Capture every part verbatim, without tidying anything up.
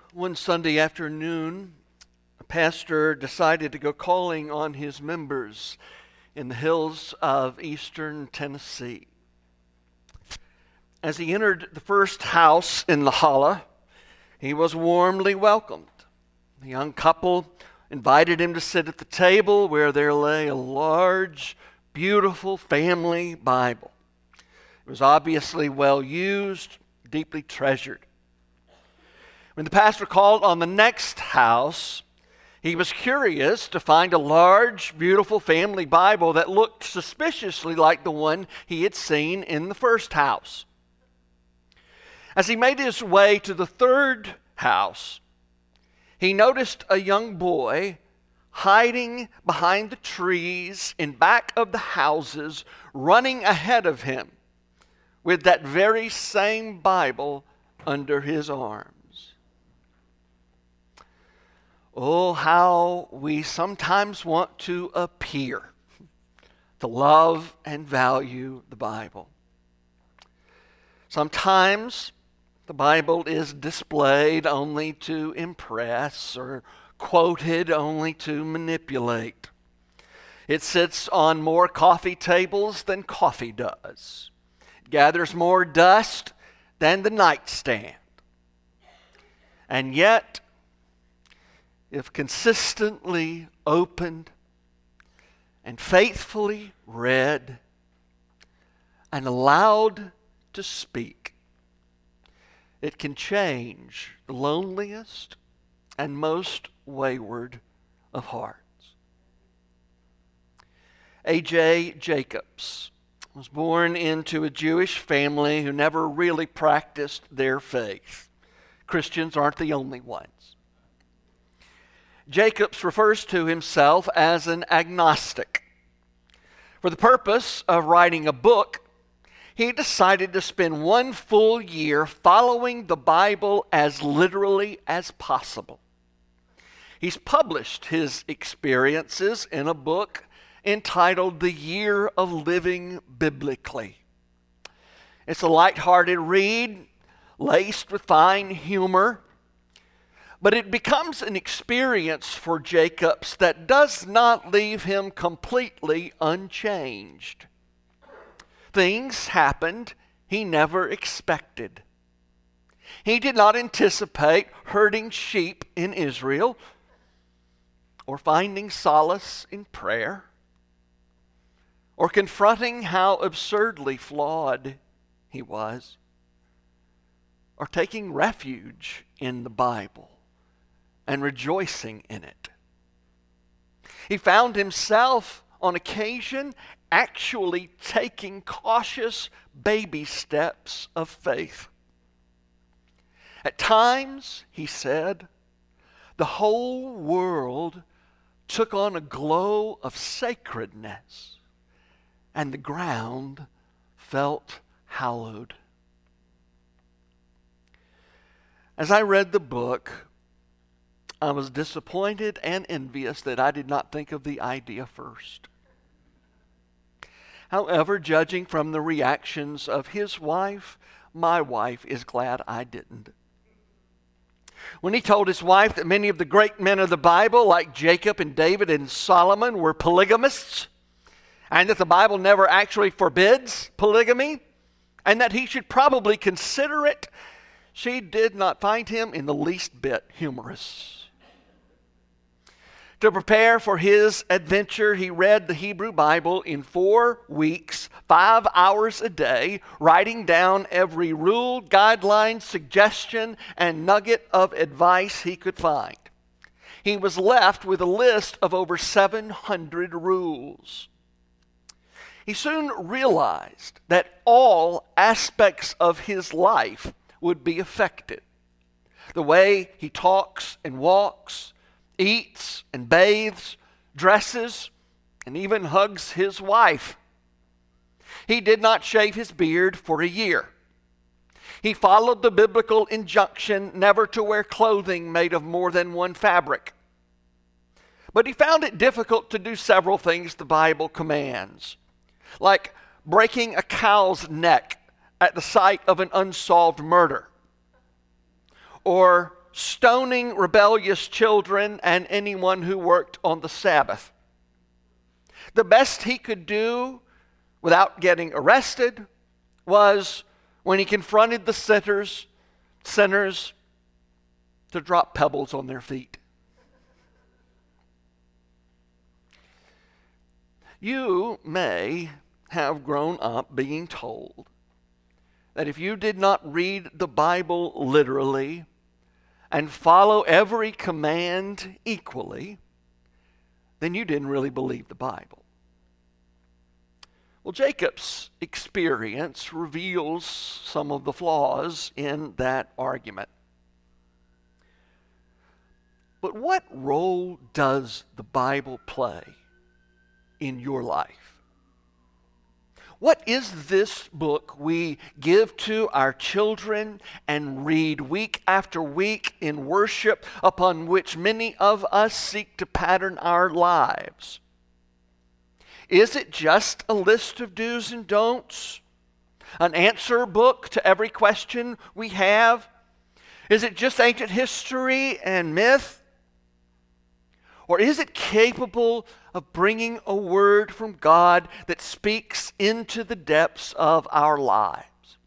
One Sunday afternoon, a pastor decided to go calling on his members in the hills of eastern Tennessee. As he entered the first house in La Jolla, he was warmly welcomed. The young couple invited him to sit at the table where there lay a large, beautiful family Bible. It was obviously well used, deeply treasured. When the pastor called on the next house, he was curious to find a large, beautiful family Bible that looked suspiciously like the one he had seen in the first house. As he made his way to the third house, he noticed a young boy hiding behind the trees in back of the houses, running ahead of him with that very same Bible under his arm. Oh, how we sometimes want to appear to love and value the Bible. Sometimes the Bible is displayed only to impress or quoted only to manipulate. It sits on more coffee tables than coffee does. It gathers more dust than the nightstand. And yet, if consistently opened and faithfully read and allowed to speak, it can change the loneliest and most wayward of hearts. A J Jacobs was born into a Jewish family who never really practiced their faith. Christians aren't the only ones. Jacobs refers to himself as an agnostic. For the purpose of writing a book, he decided to spend one full year following the Bible as literally as possible. He's published his experiences in a book entitled The Year of Living Biblically. It's a lighthearted read, laced with fine humor, but it becomes an experience for Jacobs that does not leave him completely unchanged. Things happened he never expected. He did not anticipate herding sheep in Israel or finding solace in prayer or confronting how absurdly flawed he was or taking refuge in the Bible and rejoicing in it. He found himself on occasion actually taking cautious baby steps of faith. At times, he said, the whole world took on a glow of sacredness, and the ground felt hallowed. As I read the book, I was disappointed and envious that I did not think of the idea first. However, judging from the reactions of his wife, my wife is glad I didn't. When he told his wife that many of the great men of the Bible, like Jacob and David and Solomon, were polygamists, and that the Bible never actually forbids polygamy, and that he should probably consider it, she did not find him in the least bit humorous. To prepare for his adventure, he read the Hebrew Bible in four weeks, five hours a day, writing down every rule, guideline, suggestion, and nugget of advice he could find. He was left with a list of over seven hundred rules. He soon realized that all aspects of his life would be affected. The way he talks and walks, eats and bathes, dresses, and even hugs his wife. He did not shave his beard for a year. He followed the biblical injunction never to wear clothing made of more than one fabric. But he found it difficult to do several things the Bible commands, like breaking a cow's neck at the site of an unsolved murder, or stoning rebellious children and anyone who worked on the Sabbath. The best he could do without getting arrested was, when he confronted the sinners, sinners to drop pebbles on their feet. You may have grown up being told that if you did not read the Bible literally and follow every command equally, then you didn't really believe the Bible. Well, Jacob's experience reveals some of the flaws in that argument. But what role does the Bible play in your life? What is this book we give to our children and read week after week in worship, upon which many of us seek to pattern our lives? Is it just a list of do's and don'ts? An answer book to every question we have? Is it just ancient history and myth? Or is it capable of bringing a word from God that speaks into the depths of our lives?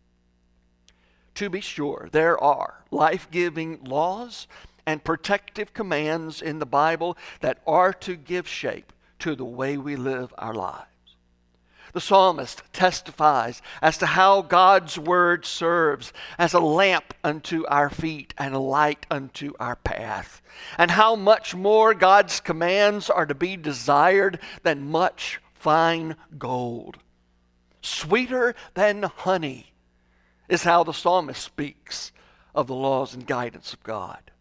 To be sure, there are life-giving laws and protective commands in the Bible that are to give shape to the way we live our lives. The psalmist testifies as to how God's word serves as a lamp unto our feet and a light unto our path, and how much more God's commands are to be desired than much fine gold. Sweeter than honey is how the psalmist speaks of the laws and guidance of God.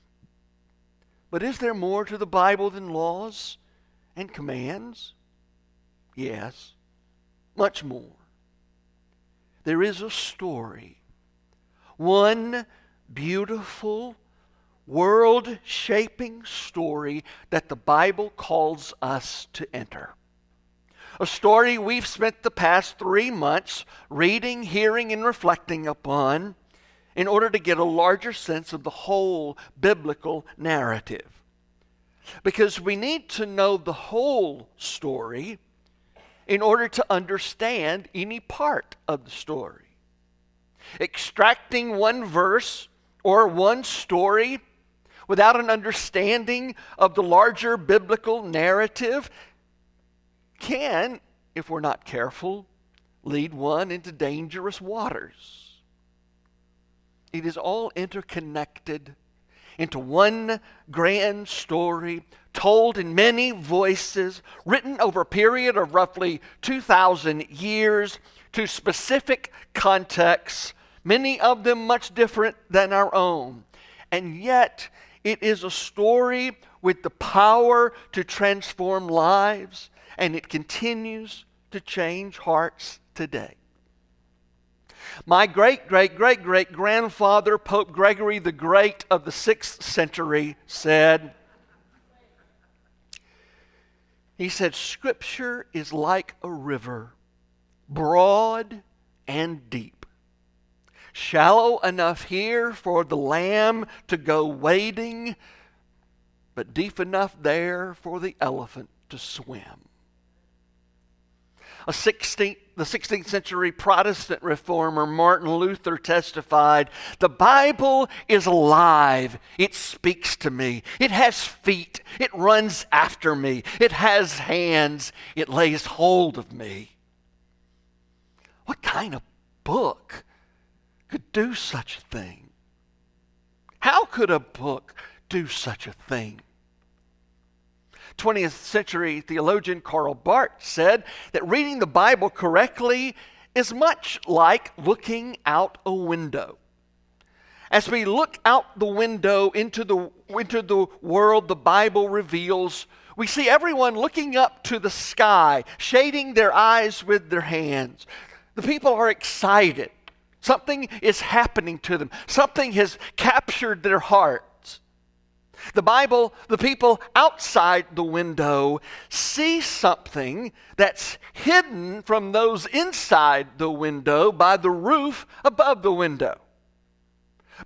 But is there more to the Bible than laws and commands? Yes. Much more. There is a story, one beautiful, world-shaping story that the Bible calls us to enter. A story we've spent the past three months reading, hearing, and reflecting upon in order to get a larger sense of the whole biblical narrative. Because we need to know the whole story in order to understand any part of the story. Extracting one verse or one story without an understanding of the larger biblical narrative can, if we're not careful, lead one into dangerous waters. It is all interconnected into one grand story, told in many voices, written over a period of roughly two thousand years to specific contexts, many of them much different than our own. And yet, it is a story with the power to transform lives, and it continues to change hearts today. My great-great-great-great-grandfather, Pope Gregory the Great of the sixth century, said, he said, Scripture is like a river, broad and deep, shallow enough here for the lamb to go wading, but deep enough there for the elephant to swim. A sixteenth, the sixteenth century Protestant reformer Martin Luther testified, the Bible is alive. It speaks to me. It has feet. It runs after me. It has hands. It lays hold of me. What kind of book could do such a thing? How could a book do such a thing? twentieth century theologian Karl Barth said that reading the Bible correctly is much like looking out a window. As we look out the window into the, into the world the Bible reveals, we see everyone looking up to the sky, shading their eyes with their hands. The people are excited. Something is happening to them. Something has captured their heart. The Bible, the people outside the window see something that's hidden from those inside the window by the roof above the window.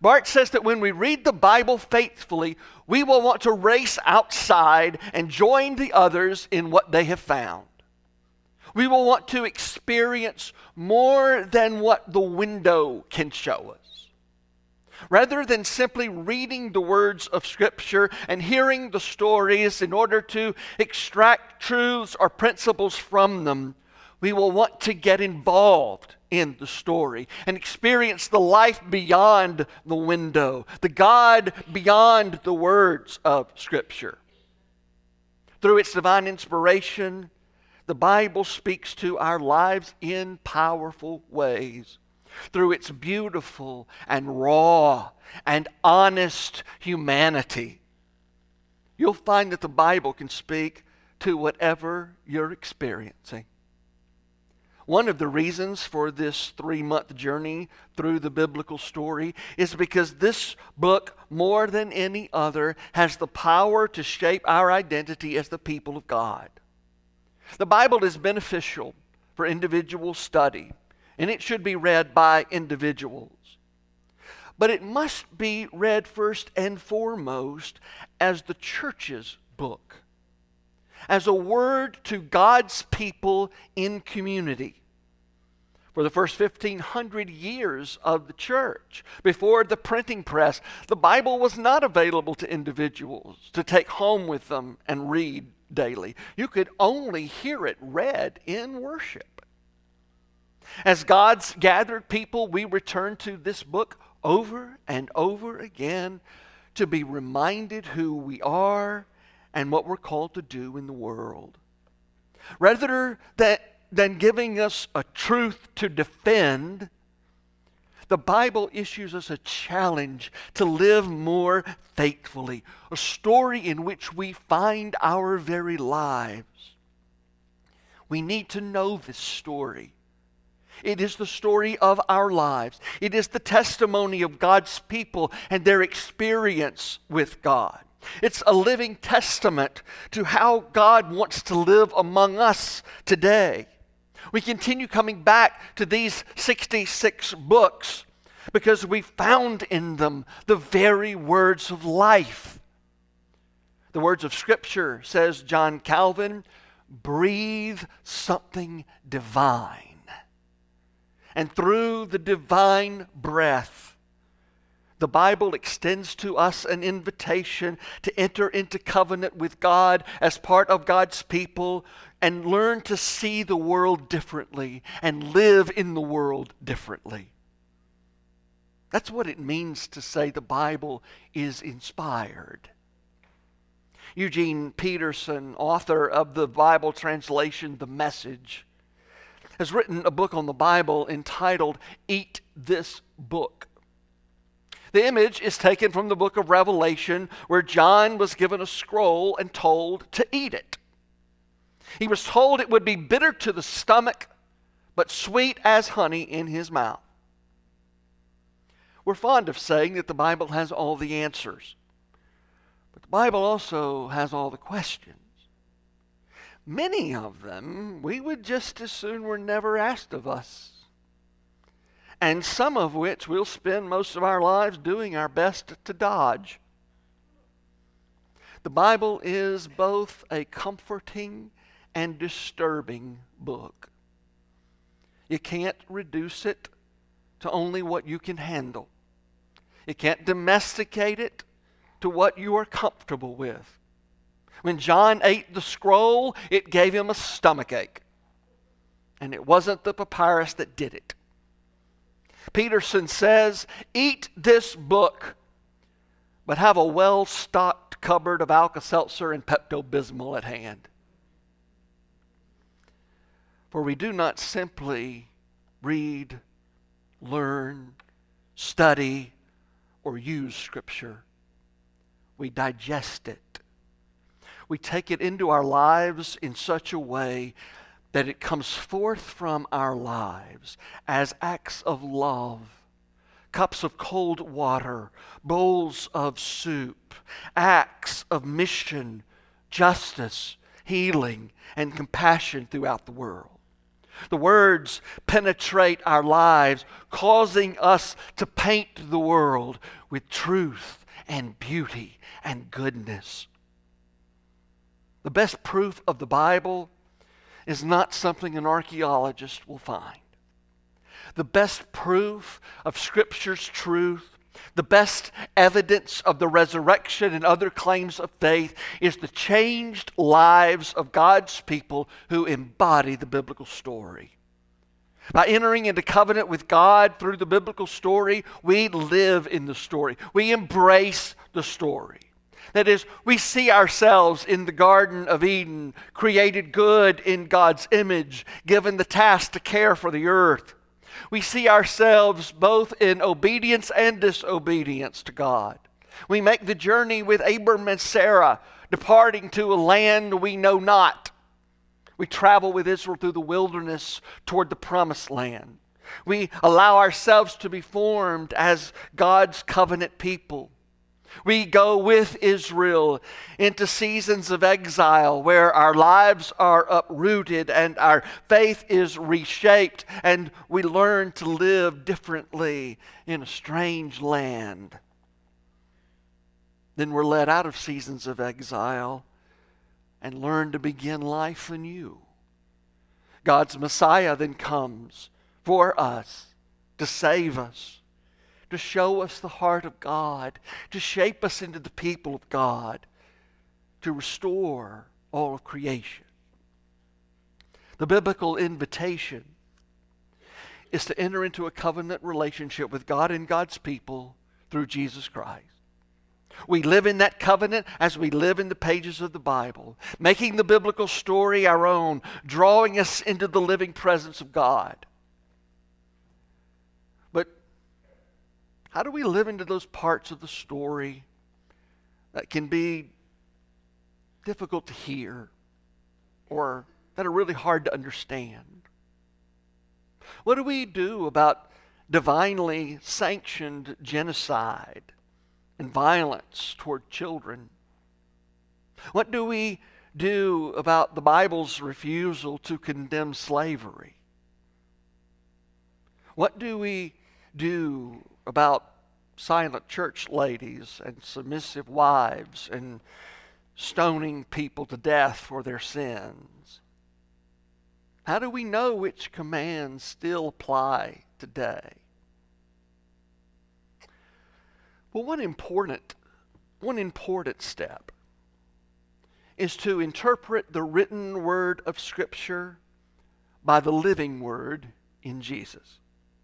Bart says that when we read the Bible faithfully, we will want to race outside and join the others in what they have found. We will want to experience more than what the window can show us. Rather than simply reading the words of Scripture and hearing the stories in order to extract truths or principles from them, we will want to get involved in the story and experience the life beyond the window, the God beyond the words of Scripture. Through its divine inspiration, the Bible speaks to our lives in powerful ways. Through its beautiful and raw and honest humanity, you'll find that the Bible can speak to whatever you're experiencing. One of the reasons for this three-month journey through the biblical story is because this book, more than any other, has the power to shape our identity as the people of God. The Bible is beneficial for individual study, and it should be read by individuals. But it must be read first and foremost as the church's book, as a word to God's people in community. For the first fifteen hundred years of the church, before the printing press, the Bible was not available to individuals to take home with them and read daily. You could only hear it read in worship. As God's gathered people, we return to this book over and over again to be reminded who we are and what we're called to do in the world. Rather than, than giving us a truth to defend, the Bible issues us a challenge to live more faithfully, a story in which we find our very lives. We need to know this story. It is the story of our lives. It is the testimony of God's people and their experience with God. It's a living testament to how God wants to live among us today. We continue coming back to these sixty-six books because we found in them the very words of life. The words of Scripture, says John Calvin, breathe something divine. And through the divine breath, the Bible extends to us an invitation to enter into covenant with God as part of God's people and learn to see the world differently and live in the world differently. That's what it means to say the Bible is inspired. Eugene Peterson, author of the Bible translation, The Message, has written a book on the Bible entitled Eat This Book. The image is taken from the book of Revelation, where John was given a scroll and told to eat it. He was told it would be bitter to the stomach, but sweet as honey in his mouth. We're fond of saying that the Bible has all the answers, but the Bible also has all the questions. Many of them we would just as soon were never asked of us, and some of which we'll spend most of our lives doing our best to dodge. The Bible is both a comforting and disturbing book. You can't reduce it to only what you can handle. You can't domesticate it to what you are comfortable with. When John ate the scroll, it gave him a stomachache. And it wasn't the papyrus that did it. Peterson says, eat this book, but have a well-stocked cupboard of Alka-Seltzer and Pepto-Bismol at hand. For we do not simply read, learn, study, or use Scripture. We digest it. We take it into our lives in such a way that it comes forth from our lives as acts of love, cups of cold water, bowls of soup, acts of mission, justice, healing, and compassion throughout the world. The words penetrate our lives, causing us to paint the world with truth and beauty and goodness. The best proof of the Bible is not something an archaeologist will find. The best proof of Scripture's truth, the best evidence of the resurrection and other claims of faith is the changed lives of God's people who embody the biblical story. By entering into covenant with God through the biblical story, we live in the story. We embrace the story. That is, we see ourselves in the Garden of Eden, created good in God's image, given the task to care for the earth. We see ourselves both in obedience and disobedience to God. We make the journey with Abram and Sarah, departing to a land we know not. We travel with Israel through the wilderness toward the promised land. We allow ourselves to be formed as God's covenant people. We go with Israel into seasons of exile where our lives are uprooted and our faith is reshaped and we learn to live differently in a strange land. Then we're led out of seasons of exile and learn to begin life anew. God's Messiah then comes for us to save us, to show us the heart of God, to shape us into the people of God, to restore all of creation. The biblical invitation is to enter into a covenant relationship with God and God's people through Jesus Christ. We live in that covenant as we live in the pages of the Bible, making the biblical story our own, drawing us into the living presence of God. But how do we live into those parts of the story that can be difficult to hear or that are really hard to understand? What do we do about divinely sanctioned genocide and violence toward children? What do we do about the Bible's refusal to condemn slavery? What do we do about silent church ladies and submissive wives and stoning people to death for their sins? How do we know which commands still apply today? Well, one important, one important step is to interpret the written word of Scripture by the living word in Jesus.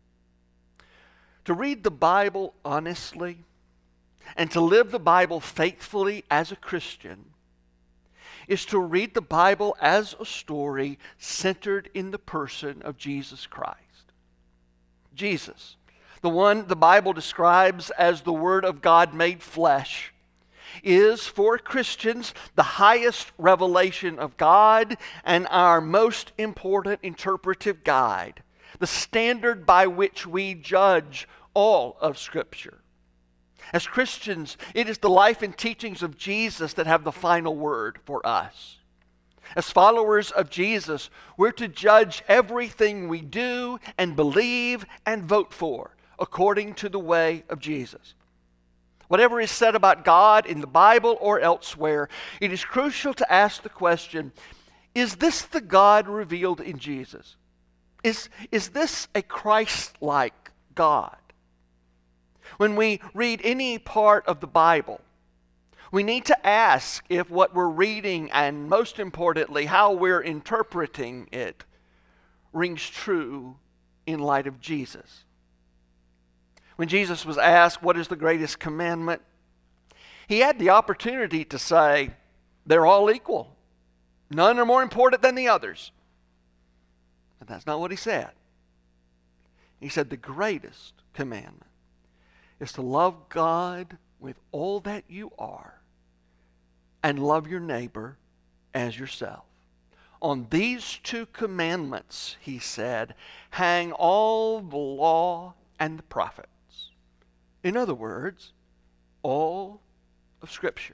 To read the Bible honestly and to live the Bible faithfully as a Christian is to read the Bible as a story centered in the person of Jesus Christ. Jesus, the one the Bible describes as the Word of God made flesh, is for Christians the highest revelation of God and our most important interpretive guide, the standard by which we judge all of Scripture. As Christians, it is the life and teachings of Jesus that have the final word for us. As followers of Jesus, we're to judge everything we do and believe and vote for according to the way of Jesus. Whatever is said about God in the Bible or elsewhere, it is crucial to ask the question, is this the God revealed in Jesus? Is, is this a Christ-like God? When we read any part of the Bible, we need to ask if what we're reading, and most importantly, how we're interpreting it, rings true in light of Jesus. When Jesus was asked, what is the greatest commandment? He had the opportunity to say, they're all equal. None are more important than the others. But that's not what he said. He said the greatest commandment is to love God with all that you are and love your neighbor as yourself. On these two commandments, he said, hang all the law and the prophets. In other words, all of Scripture.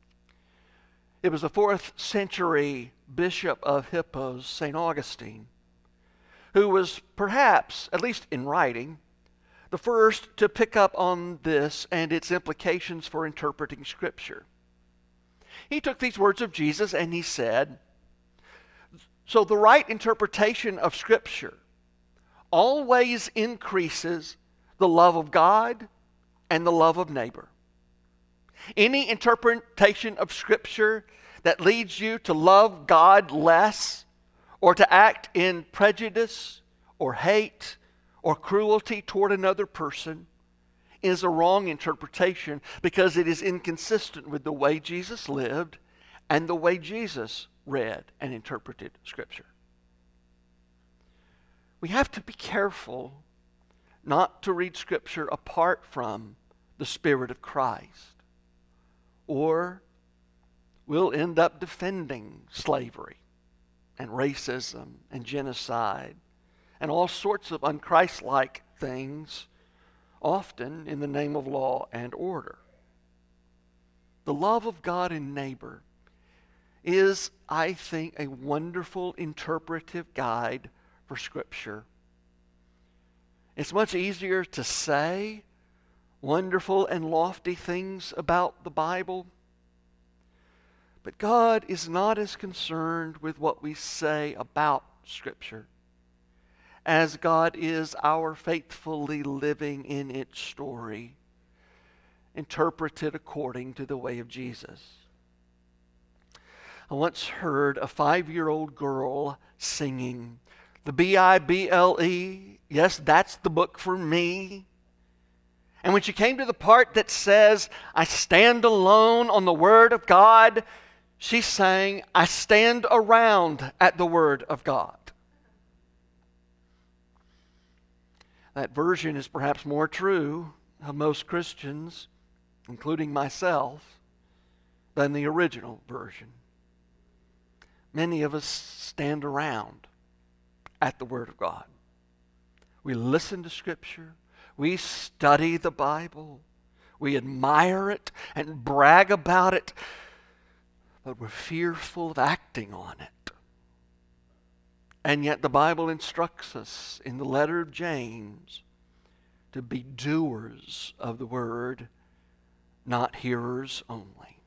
It was the fourth century bishop of Hippos, Saint Augustine, who was perhaps, at least in writing, the first to pick up on this and its implications for interpreting Scripture. He took these words of Jesus and he said, so the right interpretation of Scripture always increases the love of God and the love of neighbor. Any interpretation of Scripture that leads you to love God less or to act in prejudice or hate or cruelty toward another person is a wrong interpretation because it is inconsistent with the way Jesus lived and the way Jesus read and interpreted Scripture. We have to be careful not to read Scripture apart from the Spirit of Christ, or we'll end up defending slavery and racism and genocide and all sorts of unchristlike things, often in the name of law and order. The love of God and neighbor is, I think, a wonderful interpretive guide for Scripture. It's much easier to say wonderful and lofty things about the Bible, but God is not as concerned with what we say about Scripture as God is our faithfully living in its story, interpreted according to the way of Jesus. I once heard a five-year-old girl singing, the B I B L E, yes, that's the book for me. And when she came to the part that says, I stand alone on the Word of God, she sang, I stand around at the Word of God. That version is perhaps more true of most Christians, including myself, than the original version. Many of us stand around at the Word of God. We listen to Scripture. We study the Bible. We admire it and brag about it, but we're fearful of acting on it. And yet the Bible instructs us in the letter of James to be doers of the Word, not hearers only.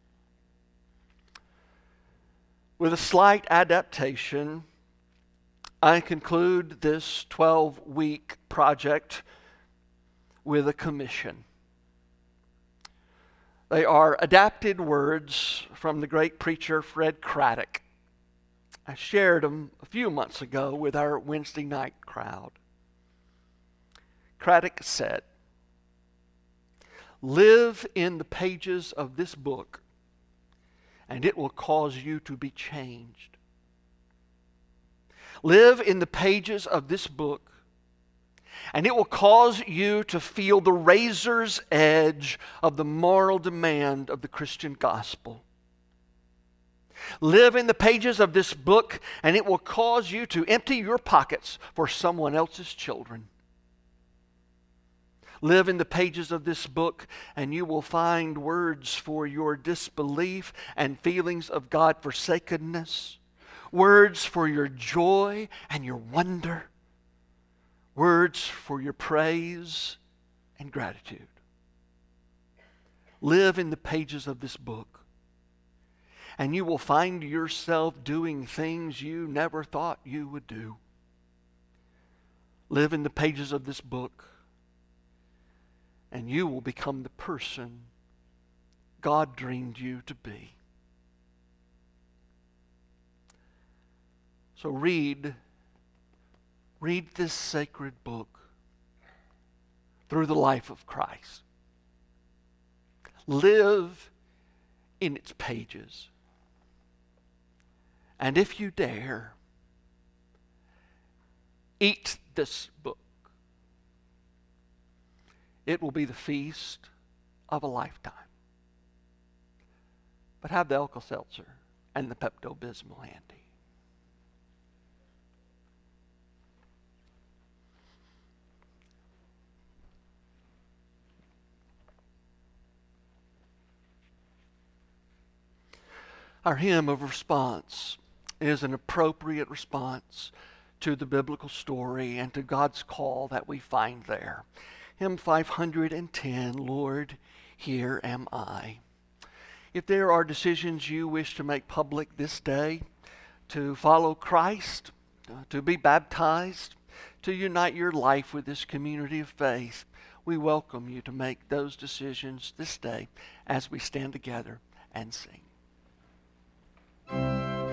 With a slight adaptation, I conclude this twelve-week project with a commission. They are adapted words from the great preacher Fred Craddock. I shared them a few months ago with our Wednesday night crowd. Craddock said, live in the pages of this book, and it will cause you to be changed. Live in the pages of this book, and it will cause you to feel the razor's edge of the moral demand of the Christian gospel. Live in the pages of this book, and it will cause you to empty your pockets for someone else's children. Live in the pages of this book, and you will find words for your disbelief and feelings of God-forsakenness, words for your joy and your wonder, words for your praise and gratitude. Live in the pages of this book, and you will find yourself doing things you never thought you would do. Live in the pages of this book, and you will become the person God dreamed you to be. So read, read this sacred book through the life of Christ. Live in its pages. And if you dare, eat this book. It will be the feast of a lifetime. But have the Alka-Seltzer and the Pepto-Bismol handy. Our hymn of response is an appropriate response to the biblical story and to God's call that we find there. Hymn five hundred ten, Lord, here am I. If there are decisions you wish to make public this day, to follow Christ, uh, to be baptized, to unite your life with this community of faith, we welcome you to make those decisions this day as we stand together and sing.